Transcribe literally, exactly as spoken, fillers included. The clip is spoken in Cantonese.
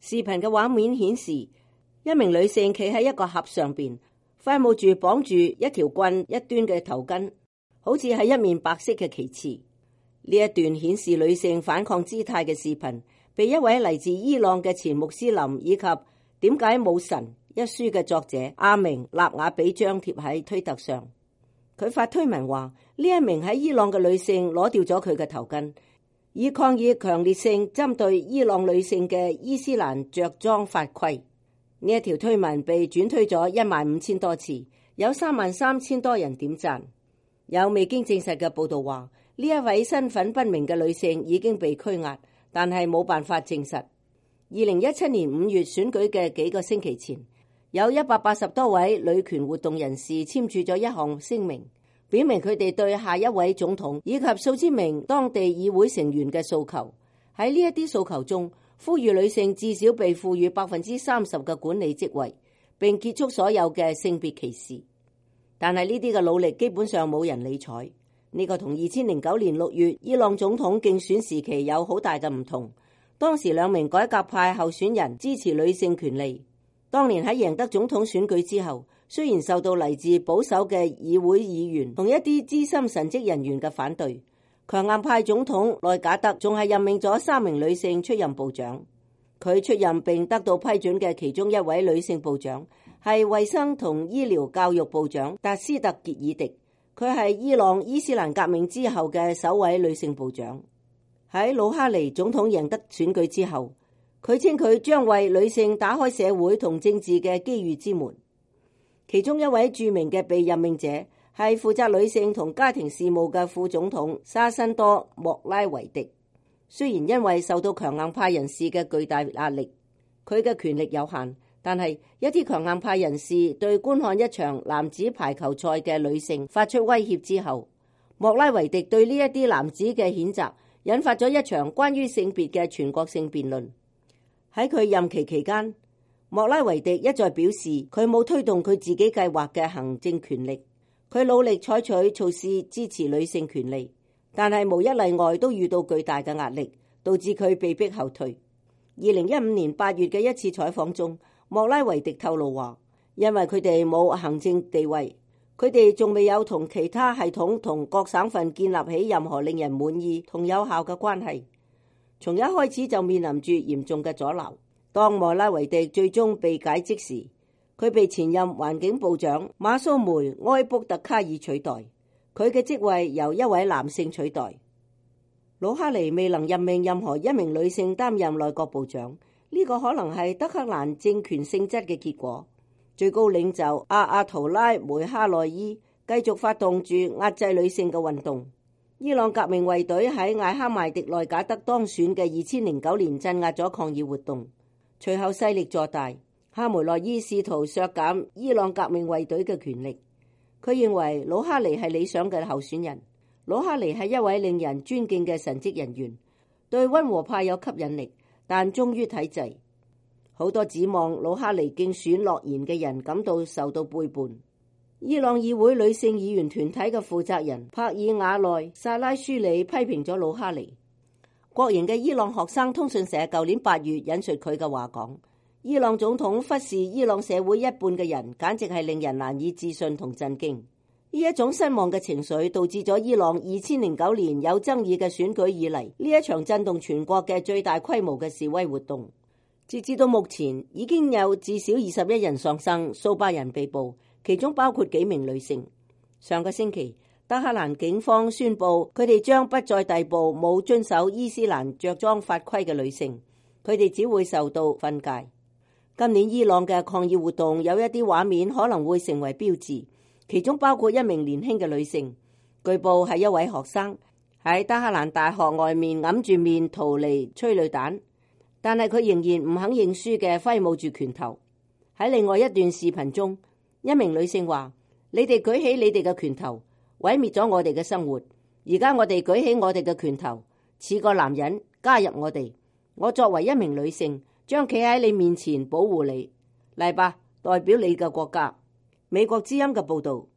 視頻嘅畫面顯示，一名女性企喺一個盒上邊，揮舞住綁住一條棍一端嘅頭巾，好似係一面白色嘅旗幟。呢一段顯示女性反抗姿態嘅視頻，被一位嚟自伊朗嘅前穆斯林以及點解冇神一書嘅作者阿明納瓦比張貼喺推特上。佢發推文話，呢一名喺伊朗嘅女性攞掉咗佢嘅頭巾，以抗議強烈性針對伊朗女性嘅伊斯蘭着裝法規。呢一條推文被轉推咗一萬五千多次，有三萬三千多人點讚。有未經證實嘅報道話，呢一位身份不明嘅女性已經被拘押，但係冇辦法證實。二零一七年五月選舉嘅幾個星期前，有一百八十多位女權活動人士簽署咗一項聲明，表明佢哋對下一位總統以及數千名當地議會成員嘅訴求。喺呢一啲訴求中，呼籲女性至少被賦予百分之三十嘅管理職位，並結束所有嘅性別歧視。但係呢啲嘅努力基本上冇人理睬。呢個同二千零九年六月伊朗總統競選時期有好大嘅唔同。當時兩名改革派候選人支持女性權利。當年喺贏得總統選舉之後，雖然受到嚟自保守嘅議會議員同一啲資深神職人員嘅反對，強硬派總統內賈德仲係任命咗三名女性出任部長。佢出任並得到批准嘅其中一位女性部長係衛生同醫療教育部長達斯特傑爾迪，佢係伊朗伊斯蘭革命之後嘅首位女性部長。喺魯哈尼總統贏得選舉之後，佢稱佢將為女性打開社會同政治嘅機遇之門。其中一位著名嘅被任命者係負責女性同家庭事務嘅副總統沙辛多莫拉維迪。雖然因為受到強硬派人士嘅巨大壓力，佢嘅權力有限，但係一啲強硬派人士對觀看一場男子排球賽嘅女性發出威脅之後，莫拉維迪對呢一啲男子嘅譴責引發咗一場關於性別嘅全國性辯論。喺佢任期期間，莫拉維迪一再表示佢冇推動佢自己計劃嘅行政權力，佢努力採取措施支持女性權利，但係無一例外都遇到巨大嘅壓力，導致佢被迫後退。二零一五年八月嘅一次採訪中，莫拉維迪透露話，因為佢哋冇行政地位，佢哋仲未有同其他系統同各省份建立起任何令人滿意同有效嘅關係。從一開始就面臨住嚴重嘅阻撓。當莫拉維迪最終被解職時，佢被前任環境部長馬蘇梅埃卜特卡爾取代，佢嘅職位由一位男性取代。魯哈尼未能任命任何一名女性擔任內閣部長，呢個可能係德黑蘭政權性質嘅結果。最高領袖阿阿圖拉梅哈內伊繼續發動住壓制女性嘅運動。伊朗革命衛隊喺艾哈邁迪內賈德當選嘅二千零九年鎮壓咗抗議活動，隨後勢力坐大。哈梅內伊試圖削減伊朗革命衛隊嘅權力。佢認為魯哈尼係理想嘅候選人。魯哈尼係一位令人尊敬嘅神職人員，對溫和派有吸引力，但忠於體制。好多指望魯哈尼競選諾言嘅人感到受到背叛。伊朗議會女性議員團體嘅負責人帕爾瓦內薩拉舒里批評咗魯哈尼。國營嘅伊朗學生通訊社舊年八月引述佢嘅話講，伊朗總統忽視伊朗社會一半嘅人，簡直係令人難以置信同震驚。呢一種失望嘅情緒導致咗伊朗二千零九年有爭議嘅選舉以嚟呢一場震動全國嘅最大規模嘅示威活動。截至到目前，已經有至少二十一人喪生，數百人被捕，其中包括幾名女性。上個星期，德黑蘭警方宣布佢哋將不再逮捕冇遵守伊斯蘭着裝法規嘅女性，佢哋只會受到訓誡。今年伊朗嘅抗議活動有一啲畫面可能會成為標誌，其中包括一名年輕嘅女性，據報係一位學生喺德黑蘭大學外面揞住面逃離催淚彈，但係佢仍然唔肯認輸嘅揮舞住拳頭。喺另外一段視頻中，一名女性話：你哋舉起你哋嘅拳頭，毀滅咗我哋嘅生活。而家我哋舉起我哋嘅拳頭，似個男人加入我哋。我作為一名女性，將企喺你面前保護你。嚟吧，代表你嘅國家。美國之音嘅報道。